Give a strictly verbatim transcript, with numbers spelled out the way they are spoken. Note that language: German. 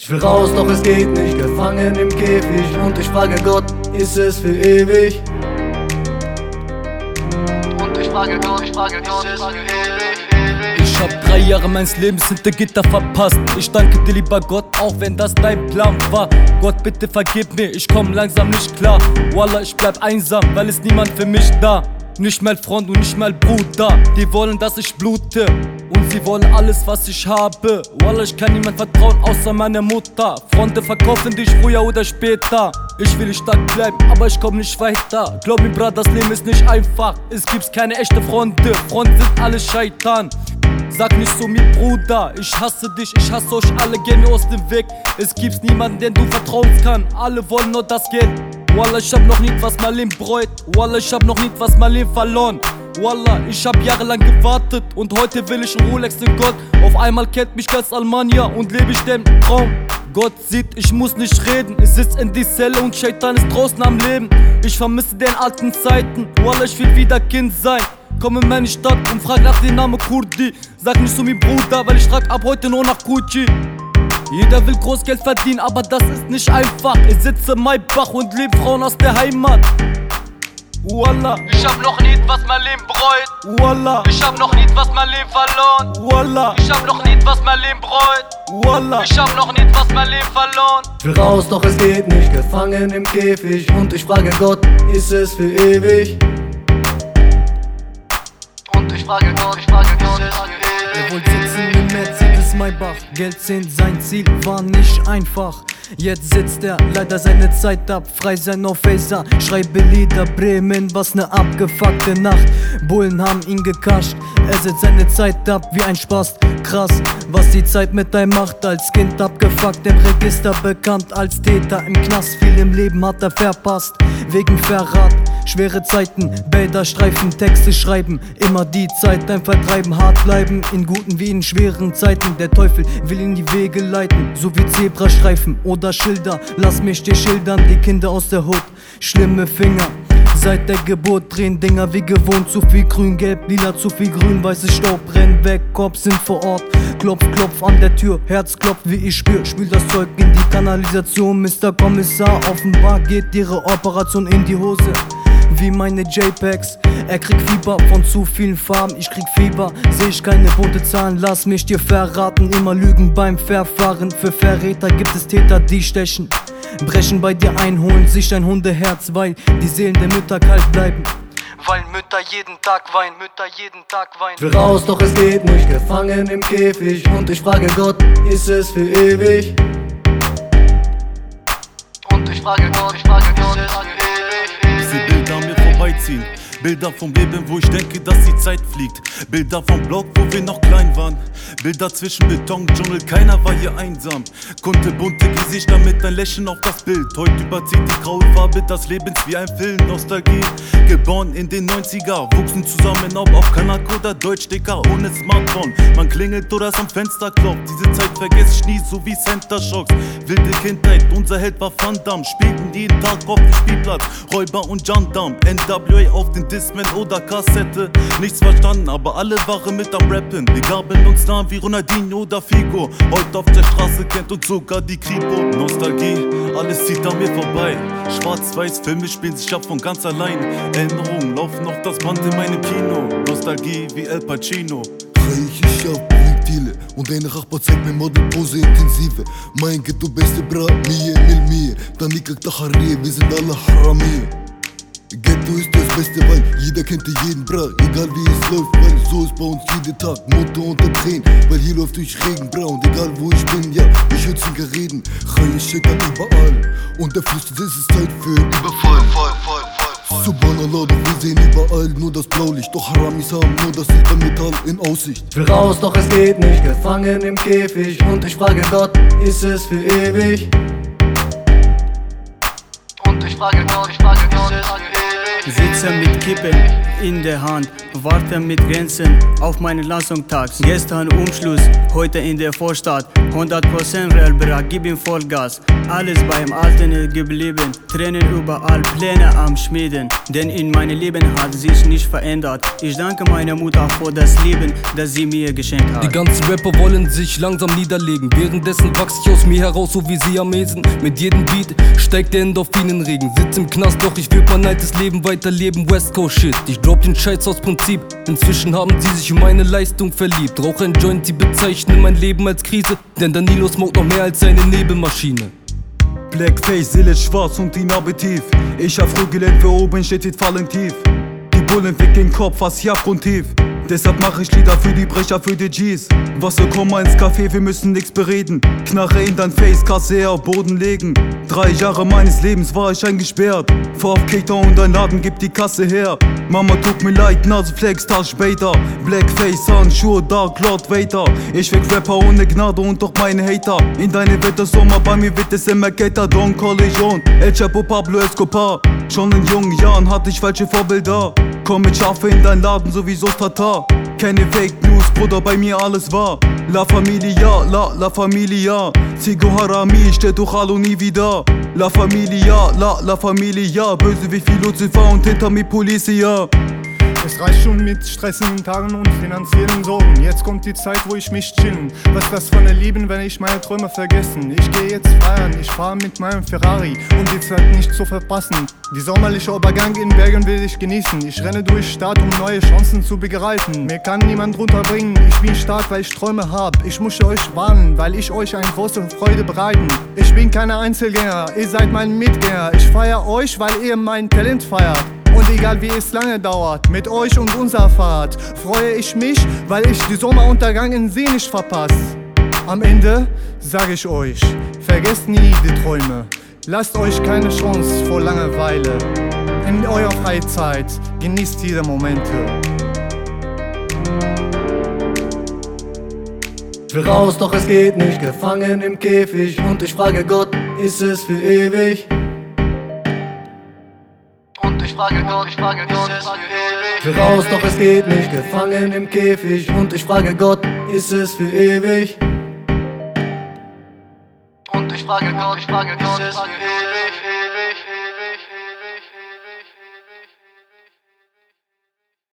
Ich will raus, doch es geht nicht, gefangen im Käfig. Und ich frage Gott, ist es für ewig? Und ich frage Gott, ich frage Gott, ist es für ewig? Ich hab drei Jahre meines Lebens hinter Gitter verpasst. Ich danke dir, lieber Gott, auch wenn das dein Plan war. Gott, bitte vergib mir, ich komm langsam nicht klar. Wallah, ich bleib einsam, weil es niemand für mich da. Nicht mal Freund und nicht mal Bruder. Die wollen, dass ich blute und sie wollen alles, was ich habe. Wallah, ich kann niemand vertrauen, außer meiner Mutter. Freunde verkaufen dich früher oder später. Ich will stark bleiben, aber ich komm nicht weiter. Glaub mir, Bruder, das Leben ist nicht einfach. Es gibt keine echte Freunde, Freunde sind alle Scheitern. Sag nicht so mir, Bruder, ich hasse dich, ich hasse euch alle, geh mir aus dem Weg. Es gibt niemanden, den du vertrauen kannst, alle wollen nur das Geld. Wallah, ich hab noch nie was mein Leben bereut. Wallah, ich hab noch nie was mein Leben verloren. Wallah, ich hab jahrelang gewartet und heute will ich ein Rolex in Gold. Auf einmal kennt mich ganz Almania und lebe ich den Traum. Gott sieht, ich muss nicht reden, ich sitz in die Zelle und Shaitan ist draußen am Leben. Ich vermisse den alten Zeiten, Wallah, ich will wieder Kind sein. Komm in meine Stadt und frag nach dem Namen Kurdi. Sag nicht zu mir, Bruder, weil ich trag ab heute nur nach Gucci. Jeder will Großgeld verdienen, aber das ist nicht einfach. Ich sitze in Maybach und lebe Frauen aus der Heimat. Wallah, ich hab noch nie was mein Leben bereut. Wallah, ich hab noch nie was mein Leben verloren. Wallah, ich hab noch nie was mein Leben bereut. Wallah, ich hab noch nie was mein Leben verloren. Ich will raus, doch es geht nicht, gefangen im Käfig. Und ich frage Gott, ist es für ewig? Und ich frage Gott, ich frage Gott, ist es für ewig? Er wollte sitzen im Mercedes Maybach. Geld sehen, sein Ziel war nicht einfach. Jetzt sitzt er leider seine Zeit ab. Frei sein auf Facer, schreibe Lieder. Bremen, was ne abgefuckte Nacht. Bullen haben ihn gekascht. Er setzt seine Zeit ab wie ein Spast. Krass, was die Zeit mit einem macht. Als Kind abgefuckt, im Register bekannt als Täter. Im Knast, viel im Leben hat er verpasst. Wegen Verrat, schwere Zeiten, Bilderstreifen, Texte schreiben. Immer die Zeit, ein Vertreiben, hart bleiben. In guten wie in schweren Zeiten. Der Teufel will in die Wege leiten, so wie Zebrastreifen oder Schilder. Lass mich dir schildern, die Kinder aus der Hut. Schlimme Finger, seit der Geburt drehen Dinger wie gewohnt. Zu viel grün, gelb, lila, zu viel grün, weißes Staub. Renn weg, Cops sind vor Ort. Klopf, klopf an der Tür, Herz klopft wie ich spür. Spül das Zeug in die Kanalisation, Mister Kommissar. Offenbar geht ihre Operation in die Hose. Wie meine JPEGs, er kriegt Fieber von zu vielen Farben, ich krieg Fieber. Seh ich keine bunte Zahlen, lass mich dir verraten. Immer lügen beim Verfahren, für Verräter gibt es Täter, die stechen. Brechen bei dir ein, holen sich ein Hundeherz, weil die Seelen der Mütter kalt bleiben. Weil Mütter jeden Tag weinen, Mütter jeden Tag weinen. Ich will raus, doch es geht nicht, gefangen im Käfig. Und ich frage Gott, ist es für ewig? Und ich frage Gott, ich frage Gott, ist es für ewig? Ich seh Bilder an mir vorbeiziehen. Bilder vom Leben, wo ich denke, dass die Zeit fliegt. Bilder vom Block, wo wir noch klein waren. Bilder zwischen Betondschungel, keiner war hier einsam. Kunterbunte Gesichter mit ein Lächeln auf das Bild. Heute überzieht die graue Farbe des Lebens wie ein Film. Nostalgie, geboren in den neunziger. Wuchsen zusammen auf, auf Kanak oder Deutsch, Dicker, ohne Smartphone. Man klingelt oder es am Fenster klopft. Diese Zeit vergess ich nie, so wie Center Shocks. Wilde Kindheit, unser Held war Van Damme. Spielten jeden Tag auf dem Spielplatz, Räuber und Gendarm. N W A auf den Discman oder Kassette. Nichts verstanden, aber alle waren mit am Rappen. Wir gaben uns Namen wie Ronaldinho oder Figo. Heute auf der Straße kennt uns sogar die Kripo. Nostalgie, alles zieht an mir vorbei. Schwarz-Weiß Filme spielen sich ab von ganz allein. Erinnerungen laufen noch das Band in meinem Kino. Nostalgie wie El Pacino. Reich ich auf Projektile und eine Nachbar zeigt mir Modelpose intensive. Mein Ghetto beste Bra, Mie, Mil, Mie. Tanika Tacharie, wir sind alle Haramie. Ghetto ist das Beste, weil jeder kennt jeden Bra. Egal wie es läuft, weil so ist bei uns jeden Tag. Motto unter Tränen, weil hier läuft durch Regen, Bra. Und egal wo ich bin, ja, ich hör Zinker reden. Chai, ich check an überall. Und der flüstert, es ist Zeit für den Überfall. Fall, Fall, Fall. Subhanallah, doch wir sehen überall nur das Blaulicht. Doch Haramis haben nur das Silbermetall in Aussicht. Ich will raus, doch es geht nicht, gefangen im Käfig. Und ich frage Gott, ist es für ewig? Und ich frage Gott, ich frage Gott, ist es für ewig? Sitze mit Kippen in der Hand, warte mit Grenzen auf meinen Lassungstag. Gestern Umschluss, heute in der Vorstadt. hundert Prozent Real Bra, gib ihm Vollgas. Alles beim Alten geblieben, Tränen überall, Pläne am Schmieden. Denn in meinem Leben hat sich nicht verändert. Ich danke meiner Mutter für das Leben, das sie mir geschenkt hat. Die ganzen Rapper wollen sich langsam niederlegen. Währenddessen wachse ich aus mir heraus, so wie Siamesen. Mit jedem Beat steigt der Endorphinenregen. Sitz im Knast, doch ich will mein altes Leben weiterleben. West Coast Shit, ich drop den Scheiß aus Prinzip. Inzwischen haben sie sich in meine Leistung verliebt. Rauch ein Joint, sie bezeichnen mein Leben als Krise. Denn Danilo smokt noch mehr als seine Nebelmaschine. Blackface, Seele schwarz und die Narbe tief. Ich hab früh gelernt, wer oben steht, wird fallen tief. Die Bullen ficken den Kopf, fast hier abgrundtief. Deshalb mach ich Lieder für die Brecher, für die Gs. Wasser, komm mal ins Café, wir müssen nix bereden. Knarre in dein Face, Kasse auf Boden legen. Drei Jahre meines Lebens war ich eingesperrt. Fahr auf Kickdown und dein Laden gibt die Kasse her. Mama tut mir leid, Naseflex, Tag später. Blackface, Handschuhe, Dark Lord Vader. Ich weg Rapper ohne Gnade und doch meine Hater. In deine Wette Sommer, bei mir wird es immer Gator. Don Collision, El Chapo, Pablo Escobar. Schon in jungen Jahren hatte ich falsche Vorbilder. Komm mit Schafe in dein Laden, sowieso Tatar. Keine Fake News, Bruder, bei mir alles wahr. La Familia, la, la Familia. Zigo Harami, steht durch Hallo nie wieder. La Familia, la, la Familia. Böse wie viel Lucifer und hinter mir Policia. Es reicht schon mit stressigen Tagen und finanziellen Sorgen. Jetzt kommt die Zeit, wo ich mich chillen. Was ist das von Erleben, wenn ich meine Träume vergessen? Ich gehe jetzt feiern, ich fahre mit meinem Ferrari, um die Zeit nicht zu verpassen. Die sommerliche Übergang in Bergen will ich genießen. Ich renne durch Stadt, um neue Chancen zu begreifen. Mir kann niemand runterbringen, ich bin stark, weil ich Träume hab. Ich muss euch warnen, weil ich euch eine große Freude bereiten. Ich bin kein Einzelgänger, ihr seid mein Mitgänger. Ich feier euch, weil ihr mein Talent feiert. Und egal wie es lange dauert, mit euch und unserer Fahrt freue ich mich, weil ich die Sommeruntergang in See nicht verpasse. Am Ende sag ich euch, vergesst nie die Träume. Lasst euch keine Chance vor Langeweile. In eurer Freizeit genießt diese Momente. Ich will raus, doch es geht nicht, gefangen im Käfig. Und ich frage Gott, ist es für ewig? Und ich frage Gott, ich frage Gott, ist es für ewig? Ich will raus, doch es geht nicht, gefangen im Käfig. Und ich frage Gott, ist es für ewig? Und ich frage Gott, ich frage Gott, ist es für ewig?